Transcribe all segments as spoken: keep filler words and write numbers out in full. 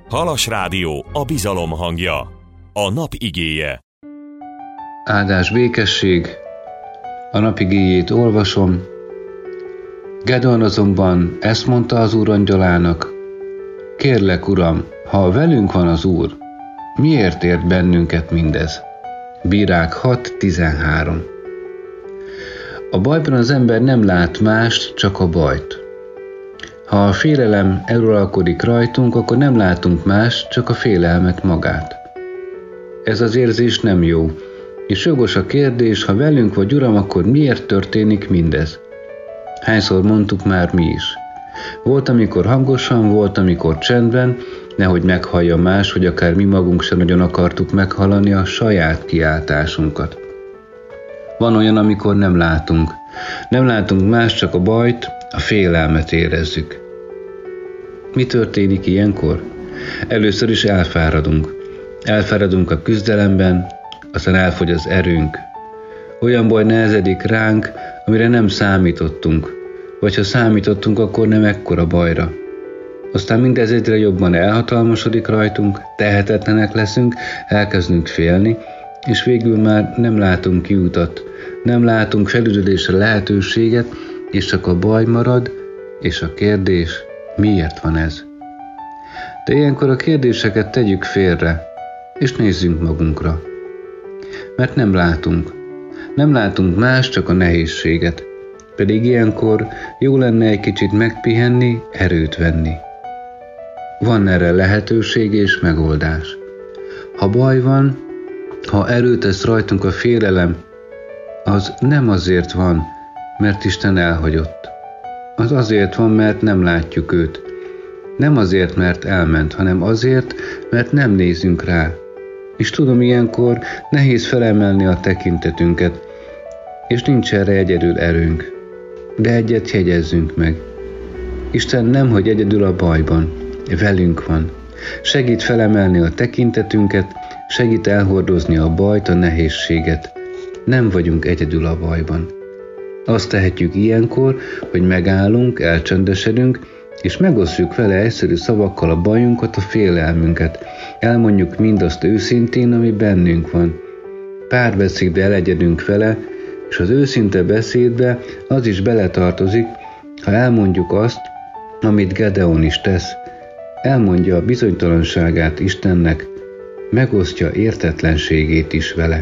Halas Rádió, a bizalom hangja. A nap igéje. Áldás, békesség. A nap igéjét olvasom. Gedeon azonban ezt mondta az Úr angyalának: Kérlek, Uram, ha velünk van az Úr, miért ért bennünket mindez? Bírák hat tizenhárom. A bajban az ember nem lát mást, csak a bajt. Ha a félelem eluralkodik rajtunk, akkor nem látunk mást, csak a félelmet magát. Ez az érzés nem jó, és jogos a kérdés, ha velünk vagy, Uram, akkor miért történik mindez? Hányszor mondtuk már mi is? Volt, amikor hangosan, volt, amikor csendben, nehogy meghallja más, hogy akár mi magunk sem nagyon akartuk meghallani a saját kiáltásunkat. Van olyan, amikor nem látunk. Nem látunk más, csak a bajt, a félelmet érezzük. Mi történik ilyenkor? Először is elfáradunk. Elfáradunk a küzdelemben, aztán elfogy az erőnk. Olyan baj nehezedik ránk, amire nem számítottunk, vagy ha számítottunk, akkor nem ekkora bajra. Aztán mindez egyre jobban elhatalmasodik rajtunk, tehetetlenek leszünk, elkezdünk félni, és végül már nem látunk kiutat, nem látunk felüldülésre lehetőséget, és csak a baj marad, és a kérdés, miért van ez? De ilyenkor a kérdéseket tegyük félre, és nézzünk magunkra. Mert nem látunk. Nem látunk más, csak a nehézséget. Pedig ilyenkor jó lenne egy kicsit megpihenni, erőt venni. Van erre lehetőség és megoldás. Ha baj van, ha erőt tesz rajtunk a félelem, az nem azért van, mert Isten elhagyott. Az azért van, mert nem látjuk őt. Nem azért, mert elment, hanem azért, mert nem nézünk rá. És tudom, ilyenkor nehéz felemelni a tekintetünket, és nincs erre egyedül erőnk. De egyet jegyezzünk meg. Isten nem hagy egyedül a bajban, velünk van. Segít felemelni a tekintetünket, segít elhordozni a bajt, a nehézséget. Nem vagyunk egyedül a bajban. Azt tehetjük ilyenkor, hogy megállunk, elcsendesedünk, és megosztjuk vele egyszerű szavakkal a bajunkat, a félelmünket. Elmondjuk mindazt őszintén, ami bennünk van. Párbeszédbe elegyedünk vele, és az őszinte beszédbe az is beletartozik, ha elmondjuk azt, amit Gedeon is tesz. Elmondja a bizonytalanságát Istennek, megosztja értetlenségét is vele.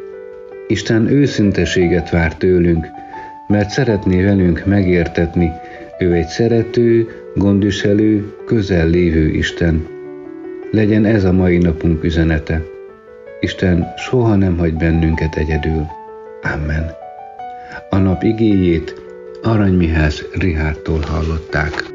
Isten őszinteséget vár tőlünk, mert szeretné velünk megértetni. Ő egy szerető, gondviselő, közel lévő Isten. Legyen ez a mai napunk üzenete. Isten soha nem hagy bennünket egyedül. Amen. A nap igéjét Arany Mihály Richárdtól hallották.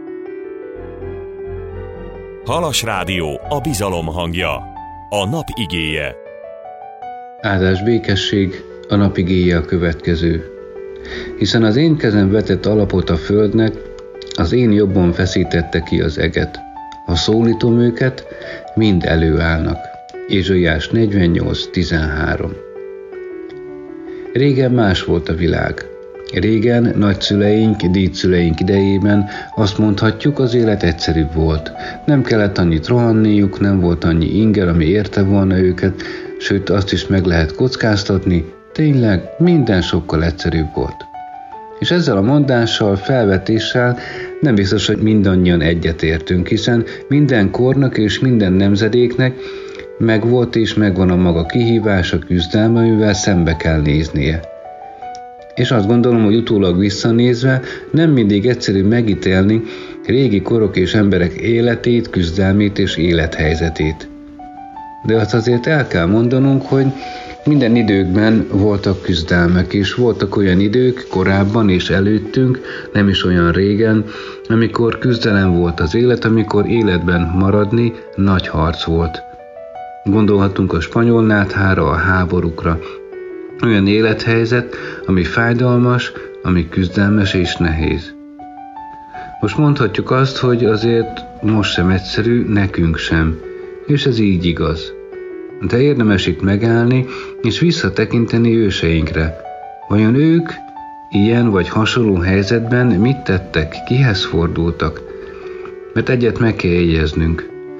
Halas Rádió, a bizalom hangja. A nap igéje. Áldás, békesség. A nap igéje a következő. Hiszen az én kezem vetett alapot a földnek, az én jobbom feszítette ki az eget. Ha szólítom őket, mind előállnak. Ézsaiás negyvennyolc tizenhárom. Régen más volt a világ. Régen nagyszüleink, dédszüleink idejében azt mondhatjuk, az élet egyszerűbb volt. Nem kellett annyit rohanniuk, nem volt annyi inger, ami érte volna őket, sőt azt is meg lehet kockáztatni, tényleg minden sokkal egyszerűbb volt. És ezzel a mondással, felvetéssel nem biztos, hogy mindannyian egyetértünk, hiszen minden kornak és minden nemzedéknek megvolt és megvan a maga kihívása, küzdelme, amivel szembe kell néznie. És azt gondolom, hogy utólag visszanézve nem mindig egyszerű megítélni régi korok és emberek életét, küzdelmét és élethelyzetét. De azt azért el kell mondanunk, hogy minden időkben voltak küzdelmek, és voltak olyan idők korábban és előttünk, nem is olyan régen, amikor küzdelem volt az élet, amikor életben maradni nagy harc volt. Gondolhatunk a spanyol náthára, a háborúkra. Olyan élethelyzet, ami fájdalmas, ami küzdelmes és nehéz. Most mondhatjuk azt, hogy azért most sem egyszerű, nekünk sem, és ez így igaz. De érdemes itt megállni, és visszatekinteni őseinkre. Vajon ők ilyen vagy hasonló helyzetben mit tettek, kihez fordultak? Mert egyet meg kell jegyeznünk.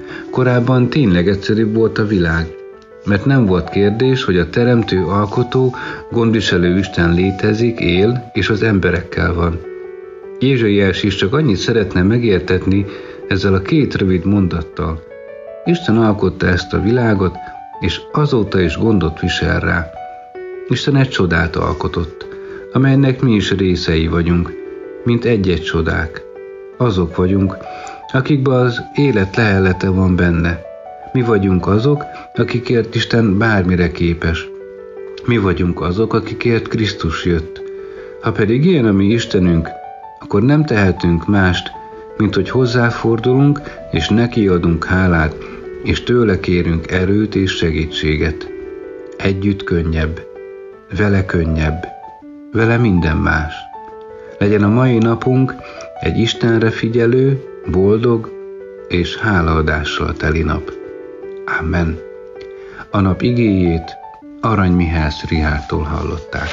Korábban tényleg egyszerűbb volt a világ, mert nem volt kérdés, hogy a teremtő, alkotó, gondviselő Isten létezik, él, és az emberekkel van. Ézsaiás is csak annyit szeretne megértetni ezzel a két rövid mondattal. Isten alkotta ezt a világot, és azóta is gondot visel rá. Isten egy csodát alkotott, amelynek mi is részei vagyunk, mint egy-egy csodák. Azok vagyunk, akikben az élet lehellete van benne. Mi vagyunk azok, akikért Isten bármire képes. Mi vagyunk azok, akikért Krisztus jött. Ha pedig ilyen a mi Istenünk, akkor nem tehetünk mást, mint hogy hozzáfordulunk, és neki adunk hálát, és tőle kérünk erőt és segítséget. Együtt könnyebb, vele könnyebb, vele minden más. Legyen a mai napunk egy Istenre figyelő, boldog és hálaadással teli nap. Amen. A nap igéjét Arany Mihász Richárdtól hallották.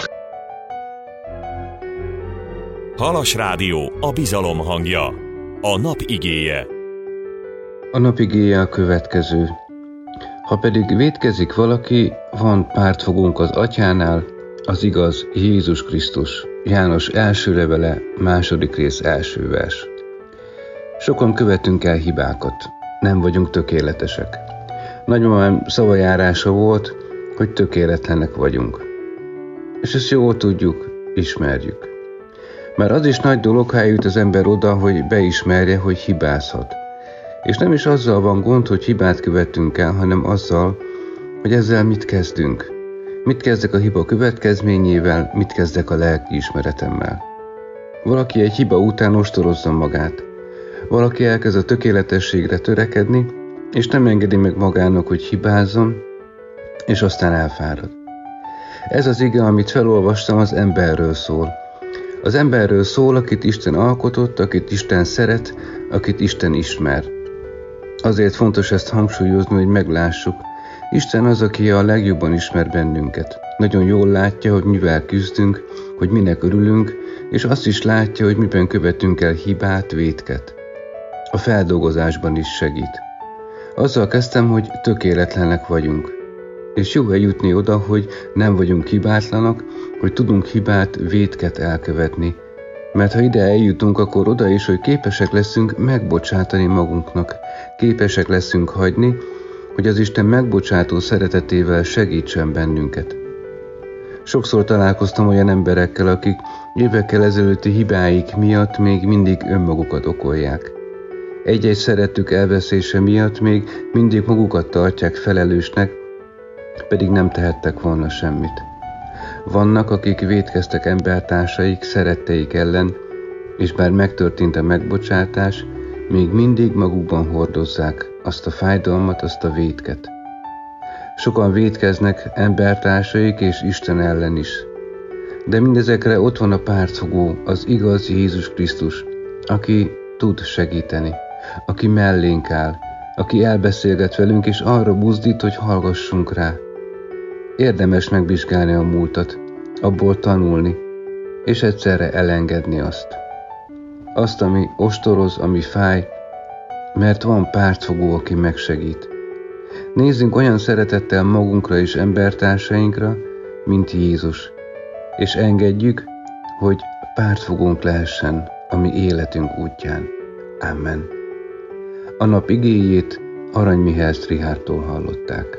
Halas Rádió, a bizalom hangja. A nap igéje. A nap igéje a következő. Ha pedig vétkezik valaki, van pártfogónk az Atyánál, az igaz Jézus Krisztus. János első levele, második rész első vers. Sokan követünk el hibákat. Nem vagyunk tökéletesek. Nagymamám szavajárása volt, hogy tökéletlenek vagyunk. És ezt jól tudjuk, ismerjük. Már az is nagy dolog, ha eljut az ember oda, hogy beismerje, hogy hibázhat. És nem is azzal van gond, hogy hibát követünk el, hanem azzal, hogy ezzel mit kezdünk. Mit kezdek a hiba következményével, mit kezdek a lelkiismeretemmel. Valaki egy hiba után ostorozza magát. Valaki elkezd a tökéletességre törekedni, és nem engedi meg magának, hogy hibázzon, és aztán elfárad. Ez az ige, amit felolvastam, az emberről szól. Az emberről szól, akit Isten alkotott, akit Isten szeret, akit Isten ismer. Azért fontos ezt hangsúlyozni, hogy meglássuk. Isten az, aki a legjobban ismer bennünket. Nagyon jól látja, hogy mivel küzdünk, hogy minek örülünk, és azt is látja, hogy miben követünk el hibát, vétket. A feldolgozásban is segít. Azzal kezdtem, hogy tökéletlenek vagyunk. És jó eljutni oda, hogy nem vagyunk hibátlanak, hogy tudunk hibát, vétket elkövetni. Mert ha ide eljutunk, akkor oda is, hogy képesek leszünk megbocsátani magunknak. Képesek leszünk hagyni, hogy az Isten megbocsátó szeretetével segítsen bennünket. Sokszor találkoztam olyan emberekkel, akik évekkel ezelőtti hibáik miatt még mindig önmagukat okolják. Egy-egy szerettük elveszése miatt még mindig magukat tartják felelősnek, pedig nem tehettek volna semmit. Vannak, akik vétkeztek embertársaik, szeretteik ellen, és bár megtörtént a megbocsátás, még mindig magukban hordozzák azt a fájdalmat, azt a vétket. Sokan vétkeznek embertársaik és Isten ellen is. De mindezekre ott van a pártfogó, az igaz Jézus Krisztus, aki tud segíteni, aki mellénk áll, aki elbeszélget velünk és arra buzdít, hogy hallgassunk rá. Érdemes megvizsgálni a múltat, abból tanulni, és egyszerre elengedni azt. Azt, ami ostoroz, ami fáj, mert van pártfogó, aki megsegít. Nézzünk olyan szeretettel magunkra és embertársainkra, mint Jézus, és engedjük, hogy pártfogónk lehessen a mi életünk útján. Amen. A nap igéjét Arany Mihász Richárdtól hallották.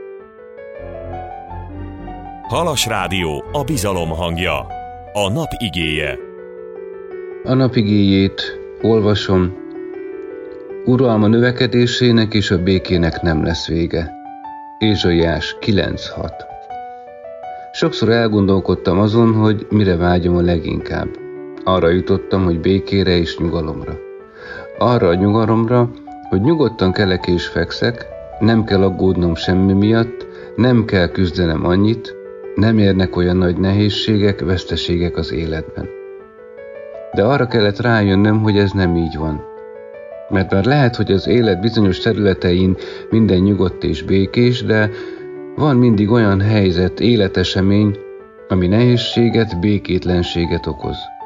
Halas Rádió, a bizalom hangja. A nap igéje. A nap igéjét olvasom. Uralma növekedésének és a békének nem lesz vége. Ézsaiás kilenc hat. Sokszor elgondolkodtam azon, hogy mire vágyom a leginkább. Arra jutottam, hogy békére és nyugalomra. Arra a nyugalomra, hogy nyugodtan kelek és fekszek, nem kell aggódnom semmi miatt, nem kell küzdenem annyit, nem érnek olyan nagy nehézségek, veszteségek az életben. De arra kellett rájönnöm, hogy ez nem így van. Mert már lehet, hogy az élet bizonyos területein minden nyugodt és békés, de van mindig olyan helyzet, életesemény, ami nehézséget, békétlenséget okoz.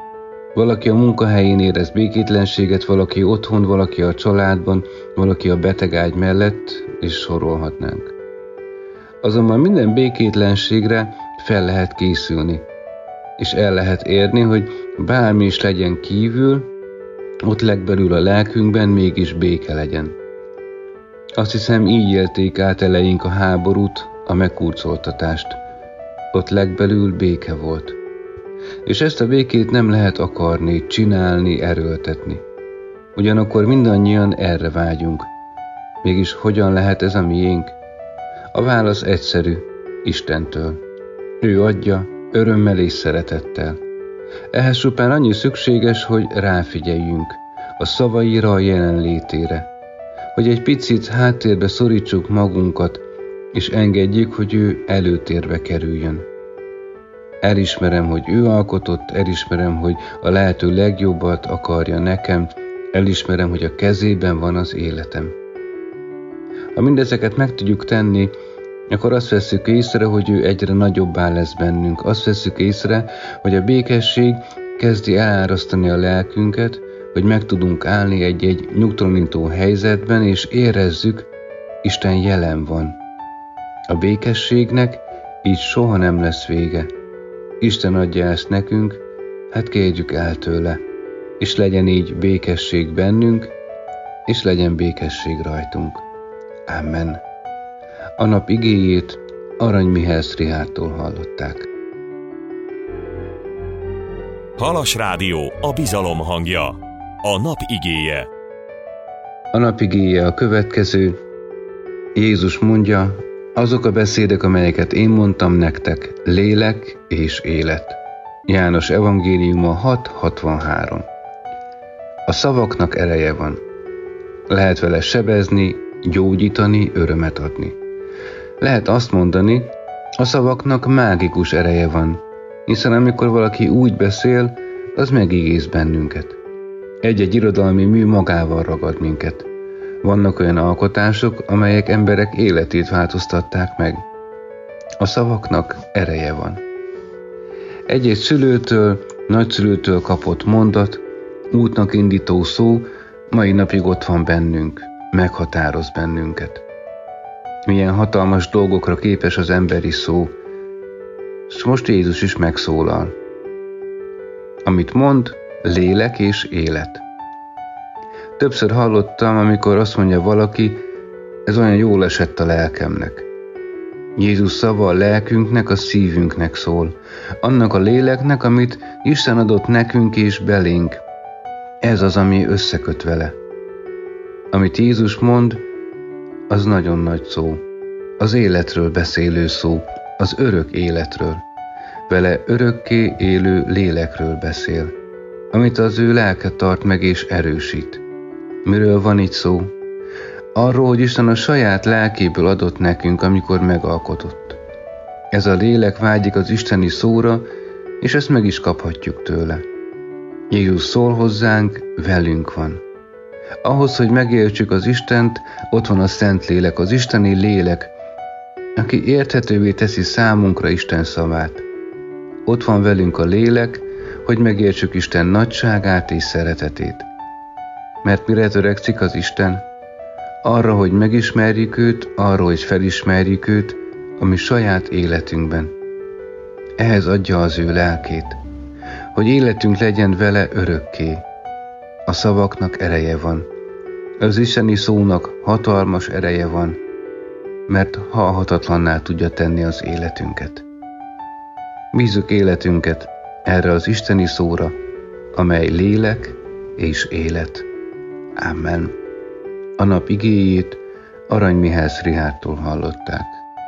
Valaki a munkahelyén érez békétlenséget, valaki otthon, valaki a családban, valaki a betegágy mellett, és sorolhatnánk. Azonban minden békétlenségre fel lehet készülni, és el lehet érni, hogy bármi is legyen kívül, ott legbelül a lelkünkben mégis béke legyen. Azt hiszem, így élték át eleink a háborút, a megkurcoltatást. Ott legbelül béke volt. És ezt a békét nem lehet akarni, csinálni, erőltetni. Ugyanakkor mindannyian erre vágyunk. Mégis hogyan lehet ez a miénk? A válasz egyszerű, Istentől. Ő adja, örömmel és szeretettel. Ehhez csupán annyi szükséges, hogy ráfigyeljünk, a szavaira, a jelenlétére. Hogy egy picit háttérbe szorítsuk magunkat, és engedjük, hogy ő előtérbe kerüljön. Elismerem, hogy ő alkotott, elismerem, hogy a lehető legjobbat akarja nekem, elismerem, hogy a kezében van az életem. Ha mindezeket meg tudjuk tenni, akkor azt vesszük észre, hogy ő egyre nagyobbá lesz bennünk. Azt vesszük észre, hogy a békesség kezdi elárasztani a lelkünket, hogy meg tudunk állni egy-egy nyugtalanító helyzetben, és érezzük, Isten jelen van. A békességnek így soha nem lesz vége. Isten adja ezt nekünk, hát kérjük el tőle, és legyen így békesség bennünk, és legyen békesség rajtunk. Amen. A nap igéjét Arany Mihály Richárdtól hallották. Halas Rádió, a bizalom hangja. A nap igéje. A nap igéje a következő. Jézus mondja, azok a beszédek, amelyeket én mondtam nektek, lélek és élet. János evangéliuma hat hatvanhárom. A szavaknak ereje van. Lehet vele sebezni, gyógyítani, örömet adni. Lehet azt mondani, a szavaknak mágikus ereje van, hiszen amikor valaki úgy beszél, az megigéz bennünket. Egy-egy irodalmi mű magával ragad minket. Vannak olyan alkotások, amelyek emberek életét változtatták meg. A szavaknak ereje van. Egy-egy szülőtől, nagyszülőtől kapott mondat, útnak indító szó mai napig ott van bennünk, meghatároz bennünket. Milyen hatalmas dolgokra képes az emberi szó, és most Jézus is megszólal. Amit mond, lélek és élet. Többször hallottam, amikor azt mondja valaki, ez olyan jól esett a lelkemnek. Jézus szava a lelkünknek, a szívünknek szól. Annak a léleknek, amit Isten adott nekünk és belénk. Ez az, ami összeköt vele. Amit Jézus mond, az nagyon nagy szó. Az életről beszélő szó, az örök életről. Vele örökké élő lélekről beszél, amit az ő lelke tart meg és erősít. Miről van itt szó? Arról, hogy Isten a saját lelkéből adott nekünk, amikor megalkotott. Ez a lélek vágyik az isteni szóra, és ezt meg is kaphatjuk tőle. Jézus szól hozzánk, velünk van. Ahhoz, hogy megértsük az Istent, ott van a Szentlélek, az isteni lélek, aki érthetővé teszi számunkra Isten szavát. Ott van velünk a lélek, hogy megértsük Isten nagyságát és szeretetét. Mert mire törekszik az Isten? Arra, hogy megismerjük őt, arra, hogy felismerjük őt a mi saját életünkben. Ehhez adja az ő lelkét, hogy életünk legyen vele örökké. A szavaknak ereje van. Az isteni szónak hatalmas ereje van, mert halhatatlanná tudja tenni az életünket. Bízzuk életünket erre az isteni szóra, amely lélek és élet. Amen. A nap igéjét Arany Mihály Richárdtól hallották.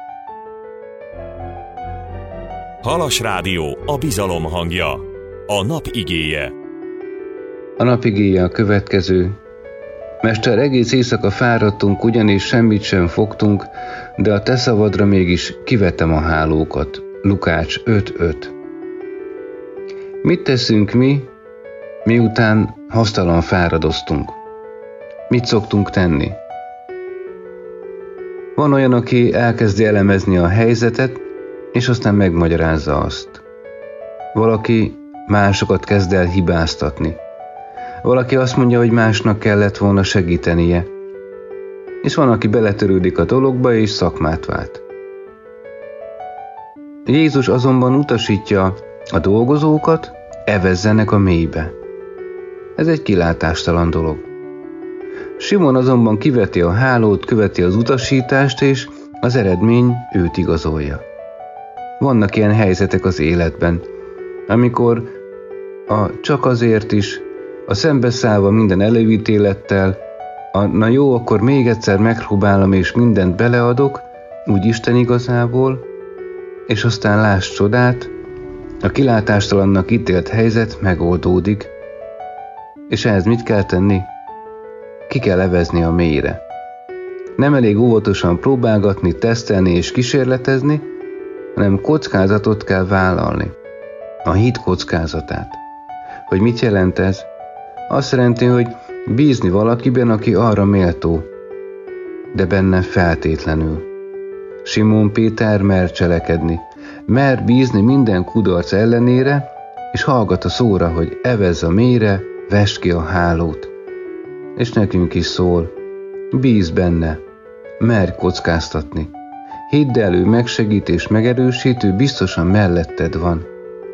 Halas Rádió, a bizalom hangja. A nap igéje. A nap igéje a következő. Mester, egész éjszaka fáradtunk, ugyanis semmit sem fogtunk, de a te szavadra mégis kivettem a hálókat. Lukács öt öt. Mit teszünk mi, miután hasztalan fáradoztunk? Mit szoktunk tenni? Van olyan, aki elkezdi elemezni a helyzetet, és aztán megmagyarázza azt. Valaki másokat kezd el hibáztatni. Valaki azt mondja, hogy másnak kellett volna segítenie, és van, aki beletörődik a dologba és szakmát vált. Jézus azonban utasítja a dolgozókat, evezzenek a mélybe. Ez egy kilátástalan dolog. Simon azonban kiveti a hálót, követi az utasítást, és az eredmény őt igazolja. Vannak ilyen helyzetek az életben, amikor a csak azért is, a szembeszállva minden előítélettel, a na jó, akkor még egyszer megpróbálom és mindent beleadok, úgy Isten igazából, és aztán láss csodát, a kilátástalannak ítélt helyzet megoldódik, és ehhez mit kell tenni? Ki kell evezni a mélyre. Nem elég óvatosan próbálgatni, tesztelni és kísérletezni, hanem kockázatot kell vállalni. A hit kockázatát. Hogy mit jelent ez? Azt jelenti, hogy bízni valakiben, aki arra méltó, de benne feltétlenül. Simon Péter mer cselekedni, mer bízni minden kudarc ellenére, és hallgat a szóra, hogy evezz a mélyre, vesd ki a hálót. És nekünk is szól, bíz benne, merj kockáztatni. Hidd el, ő megsegít és megerősít, ő biztosan melletted van.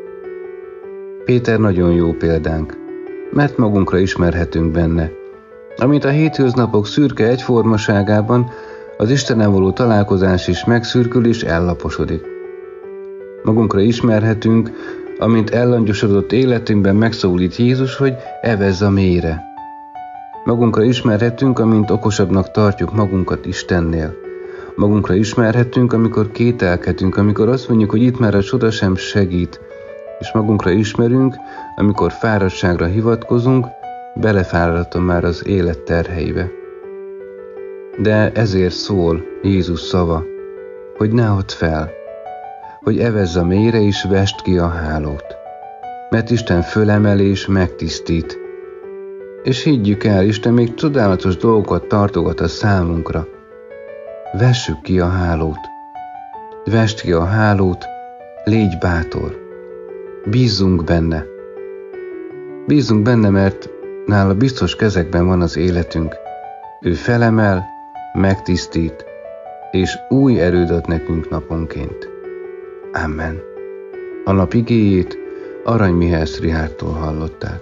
Péter nagyon jó példánk, mert magunkra ismerhetünk benne. Amint a hétköznapok szürke egyformaságában, az Istennel való találkozás is megszürkül és ellaposodik. Magunkra ismerhetünk, amint ellangyosodott életünkben megszólít Jézus, hogy evezz a mélyre. Magunkra ismerhetünk, amint okosabbnak tartjuk magunkat Istennél. Magunkra ismerhetünk, amikor kételkedünk, amikor azt mondjuk, hogy itt már a csoda sem segít, és magunkra ismerünk, amikor fáradtságra hivatkozunk, belefáradtam már az élet terheibe. De ezért szól Jézus szava, hogy ne add fel, hogy evezz a mélyre és vesd ki a hálót. Mert Isten fölemel és megtisztít. És higgyük el, Isten még csodálatos dolgokat tartogat a számunkra. Vessük ki a hálót. Vesd ki a hálót, légy bátor. Bízzunk benne. Bízzunk benne, mert nála biztos kezekben van az életünk. Ő felemel, megtisztít, és új erőt ad nekünk naponként. Amen. A nap igéjét Arany Mihály Rihárdtól hallották.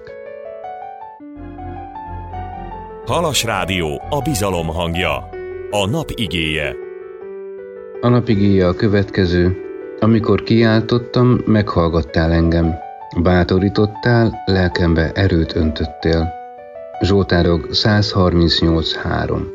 Halas Rádió, a bizalom hangja. A nap igéje. A nap igéje a következő. Amikor kiáltottam, meghallgattál engem. Bátorítottál, lelkembe erőt öntöttél. Zsoltárok száz harmincnyolc három.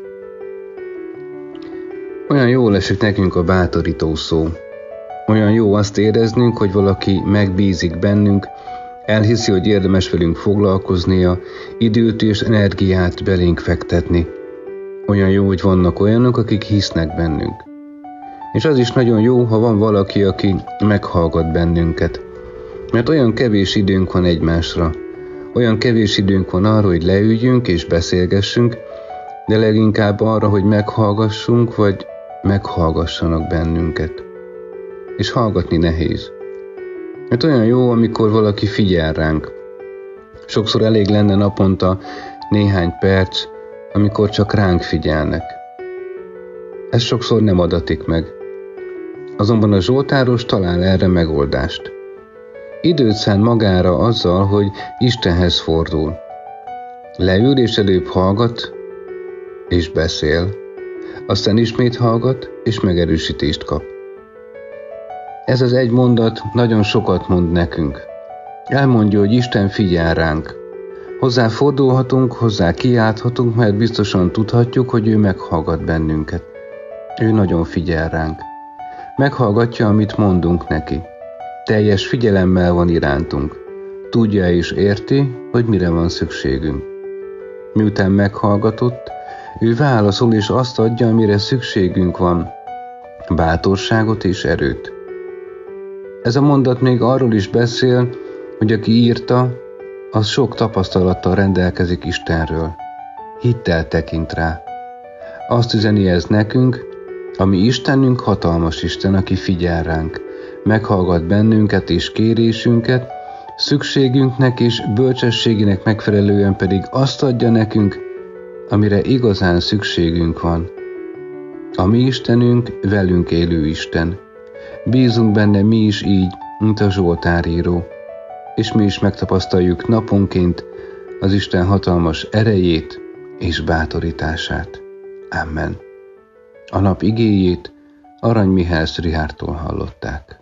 Olyan jól esik nekünk a bátorító szó. Olyan jó azt éreznünk, hogy valaki megbízik bennünk, elhiszi, hogy érdemes velünk foglalkoznia, időt és energiát belénk fektetni. Olyan jó, hogy vannak olyanok, akik hisznek bennünk. És az is nagyon jó, ha van valaki, aki meghallgat bennünket. Mert olyan kevés időnk van egymásra. Olyan kevés időnk van arra, hogy leüljünk és beszélgessünk, de leginkább arra, hogy meghallgassunk, vagy meghallgassanak bennünket. És hallgatni nehéz. Mert olyan jó, amikor valaki figyel ránk. Sokszor elég lenne naponta néhány perc, amikor csak ránk figyelnek. Ez sokszor nem adatik meg. Azonban a zsoltáros talál erre megoldást. Időt szán magára azzal, hogy Istenhez fordul. Leül és előbb hallgat, és beszél. Aztán ismét hallgat, és megerősítést kap. Ez az egy mondat nagyon sokat mond nekünk. Elmondja, hogy Isten figyel ránk. Hozzá fordulhatunk, hozzá kiálthatunk, mert biztosan tudhatjuk, hogy ő meghallgat bennünket. Ő nagyon figyel ránk. Meghallgatja, amit mondunk neki. Teljes figyelemmel van irántunk. Tudja és érti, hogy mire van szükségünk. Miután meghallgatott, ő válaszol és azt adja, amire szükségünk van. Bátorságot és erőt. Ez a mondat még arról is beszél, hogy aki írta, az sok tapasztalattal rendelkezik Istenről. Hittel tekint rá. Azt üzeni ez nekünk, ami Istenünk hatalmas Isten, aki figyel ránk, meghallgat bennünket és kérésünket, szükségünknek és bölcsességének megfelelően pedig azt adja nekünk, amire igazán szükségünk van. A mi Istenünk velünk élő Isten. Bízunk benne mi is így, mint a Zsoltáríró, és mi is megtapasztaljuk naponként az Isten hatalmas erejét és bátorítását. Amen. A nap igéjét Arany Mihály Richárdtól hallották.